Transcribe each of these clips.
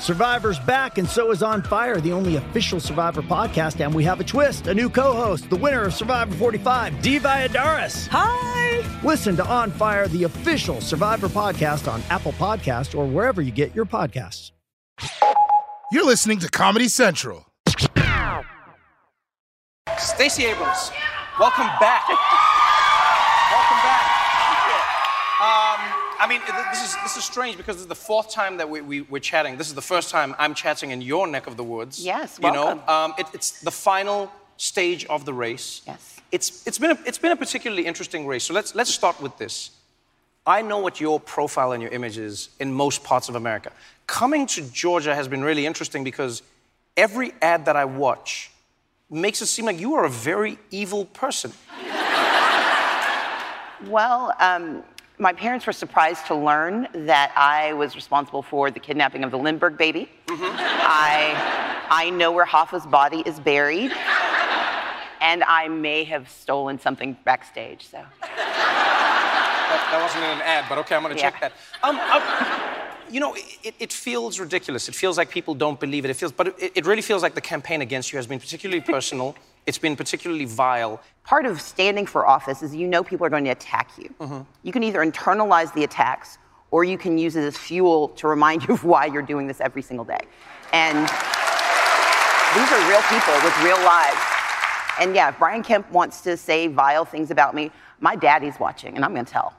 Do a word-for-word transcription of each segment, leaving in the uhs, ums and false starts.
Survivor's back, and so is On Fire, the only official Survivor podcast, and we have a twist, a new co-host, the winner of Survivor forty-five, Dee Valladares. Hi! Listen to On Fire, the official Survivor podcast on Apple Podcasts or wherever you get your podcasts. You're listening to Comedy Central. Stacey Abrams, welcome back. Welcome back. Um, I mean, this is this is strange because this is the fourth time that we, we, we're chatting. This is the first time I'm chatting in your neck of the woods. Yes, welcome. You know, um, it, it's the final stage of the race. Yes. It's it's been a, it's been a particularly interesting race. So let's let's start with this. I know what your profile and your image is in most parts of America. Coming to Georgia has been really interesting because every ad that I watch makes it seem like you are a very evil person. Well, um, my parents were surprised to learn that I was responsible for the kidnapping of the Lindbergh baby. Mm-hmm. I, I know where Hoffa's body is buried, and I may have stolen something backstage, so. That, that wasn't in an ad, but okay, I'm gonna Yeah. check that. Um, uh, you know, it, it feels ridiculous. It feels like people don't believe it. It feels, but it, it really feels like the campaign against you has been particularly personal. It's been particularly vile. Part of standing for office is you know people are going to attack you. Mm-hmm. You can either internalize the attacks or you can use it as fuel to remind you of why you're doing this every single day. And these are real people with real lives. And yeah, if Brian Kemp wants to say vile things about me, my daddy's watching, and I'm going to tell.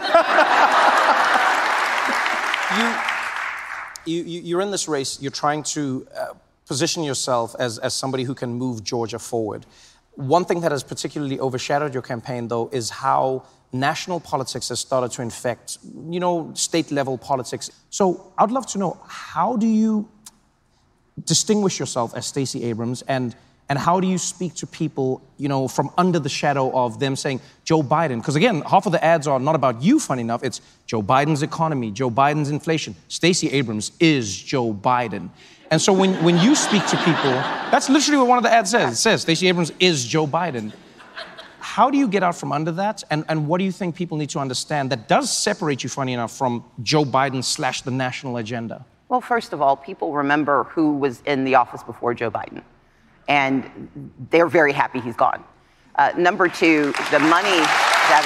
you, you, you're in this race. You're trying to uh, position yourself as, as somebody who can move Georgia forward. One thing that has particularly overshadowed your campaign, though, is how national politics has started to infect, you know, state-level politics. So I'd love to know, how do you distinguish yourself as Stacey Abrams, and and how do you speak to people, you know, from under the shadow of them saying Joe Biden? Because again, half of the ads are not about you, funny enough. It's Joe Biden's economy, Joe Biden's inflation. Stacey Abrams is Joe Biden. And so when, when you speak to people, that's literally what one of the ads says. It says Stacey Abrams is Joe Biden. How do you get out from under that? And, and what do you think people need to understand that does separate you, funny enough, from Joe Biden slash the national agenda? Well, first of all, people remember who was in the office before Joe Biden. And they're very happy he's gone. Uh, number two, the money that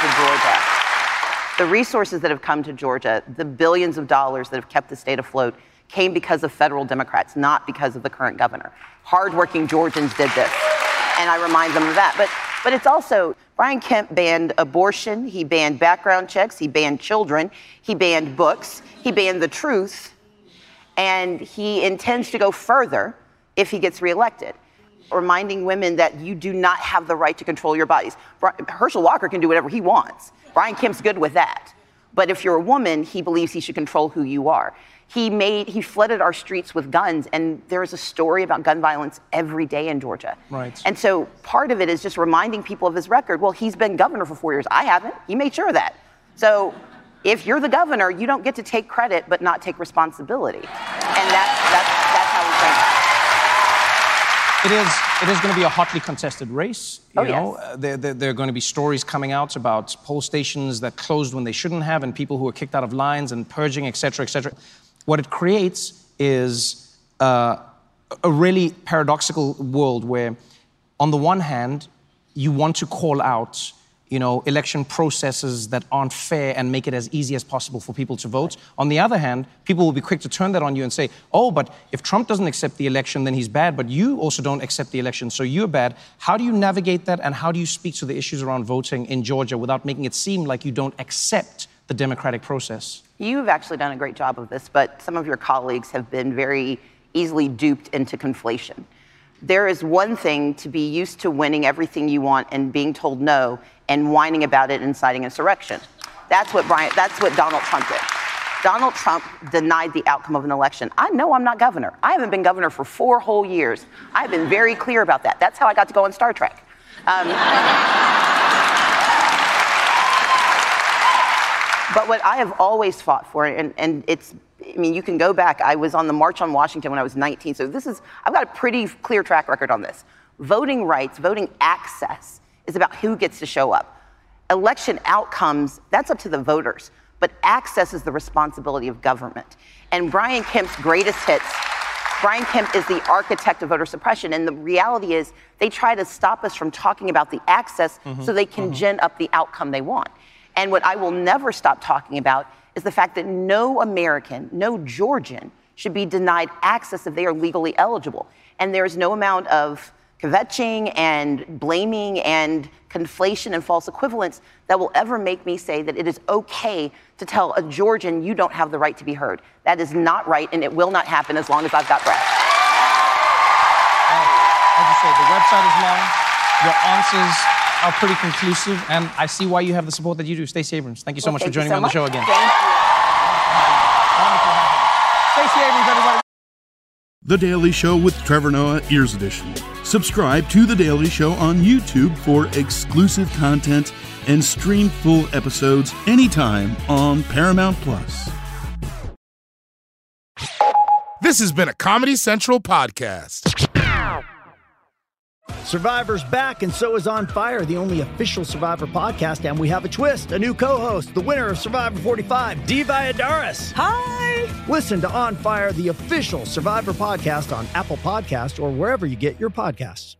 has come to Georgia, the resources that have come to Georgia, the billions of dollars that have kept the state afloat came because of federal Democrats, not because of the current governor. Hardworking Georgians did this, and I remind them of that. But, but it's also, Brian Kemp banned abortion, he banned background checks, he banned children, he banned books, he banned the truth, and he intends to go further if he gets reelected, reminding women that you do not have the right to control your bodies. Herschel Walker can do whatever he wants. Brian Kemp's good with that. But if you're a woman, he believes he should control who you are. He made, he flooded our streets with guns, and there is a story about gun violence every day in Georgia. Right. And so part of it is just reminding people of his record. Well, he's been governor for four years. I haven't. He made sure of that. So if you're the governor, you don't get to take credit but not take responsibility. And that's, that's, that's how we think. It is, it is going to be a hotly contested race. You oh, know? yes. Uh, there, there, there are going to be stories coming out about poll stations that closed when they shouldn't have, and people who are kicked out of lines and purging, et cetera, et cetera. What it creates is uh, a really paradoxical world where, on the one hand, you want to call out, you know, election processes that aren't fair and make it as easy as possible for people to vote. On the other hand, people will be quick to turn that on you and say, oh, but if Trump doesn't accept the election, then he's bad, but you also don't accept the election, so you're bad. How do you navigate that, and how do you speak to the issues around voting in Georgia without making it seem like you don't accept the democratic process? You've actually done a great job of this, but some of your colleagues have been very easily duped into conflation. There is one thing to be used to winning everything you want and being told no and whining about it and inciting insurrection. That's what Brian, that's what Donald Trump did. Donald Trump denied the outcome of an election. I know I'm not governor. I haven't been governor for four whole years. I've been very clear about that. That's how I got to go on Star Trek. Um, but what I have always fought for, and, and it's, I mean, you can go back. I was on the March on Washington when I was nineteen. So this is, I've got a pretty clear track record on this. Voting rights, voting access is about who gets to show up. Election outcomes, that's up to the voters. but access is the responsibility of government. And Brian Kemp's greatest hits, Brian Kemp is the architect of voter suppression, and the reality is they try to stop us from talking about the access mm-hmm. so they can mm-hmm. gin up the outcome they want. And what I will never stop talking about is the fact that no American, no Georgian, should be denied access if they are legally eligible. And there's no amount of kvetching and blaming and conflation and false equivalence that will ever make me say that it is okay to tell a Georgian you don't have the right to be heard. That is not right, and it will not happen as long as I've got breath. As you say, the website is long, your answers are pretty conclusive, and I see why you have the support that you do. Stacey Abrams, thank you so well, much thank for joining so me on the much. show again. Thank you. Stacey Abrams, everybody. The Daily Show with Trevor Noah, Ears Edition. Subscribe to The Daily Show on YouTube for exclusive content and stream full episodes anytime on Paramount Plus. This has been a Comedy Central podcast. Survivor's back, and so is On Fire, the only official Survivor podcast, and we have a twist, a new co-host, the winner of Survivor forty-five, Dee Valladares. Hi! Listen to On Fire, the official Survivor podcast on Apple Podcasts or wherever you get your podcasts.